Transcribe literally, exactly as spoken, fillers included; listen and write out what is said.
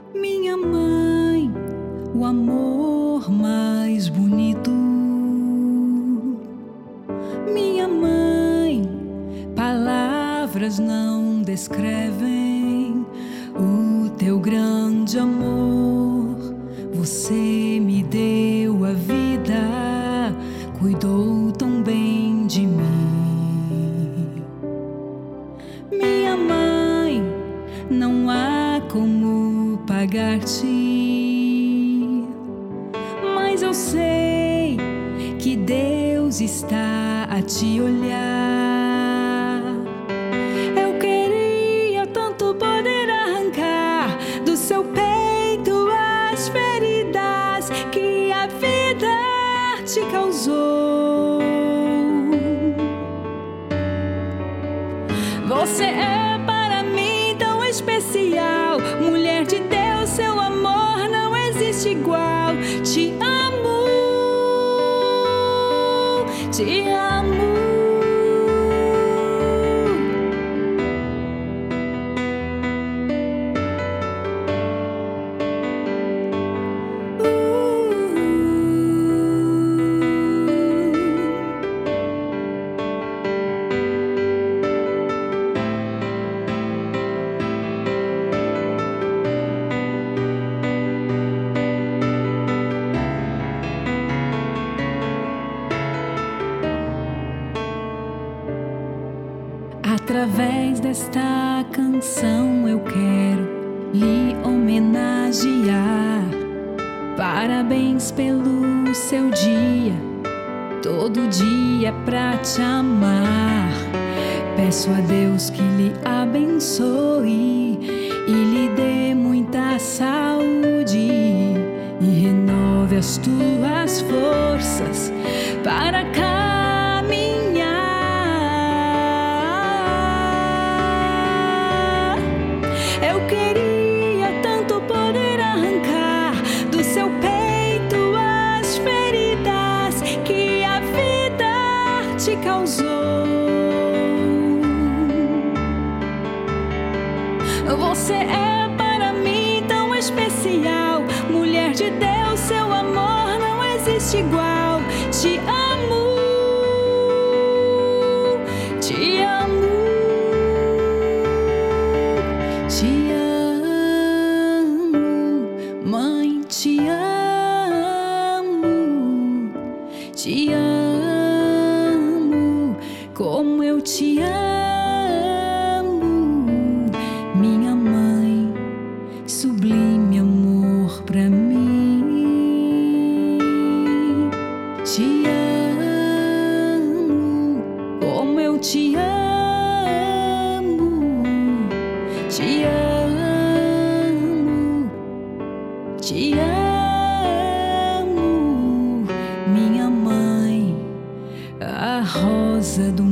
Minha mãe, o amor mais bonito. Minha mãe, palavras não descrevem o teu grande amor. Você me deu a vida, cuidou tão bem de mim. Minha mãe, não há como pagar-te, mas eu sei que Deus está a te olhar. Eu queria tanto poder arrancar do seu peito as feridas que a vida te causou. Você é para mim tão especial, mulher de Deus, seu amor não existe igual. Te amo, te amo. Através desta canção eu quero lhe homenagear. Parabéns pelo seu dia, todo dia pra te amar. Peço a Deus que lhe abençoe e lhe dê muita saúde e renove as tuas forças para caminhar. Eu queria tanto poder arrancar do seu peito as feridas que a vida te causou. Você é para mim tão especial, mulher de Deus, seu amor não existe igual. Te amo, te amo, te amo, mãe, te amo, te amo, como eu te amo. Minha mãe, sublime amor pra mim. Te amo, como eu te amo. Te amo, te amo, minha mãe, a rosa do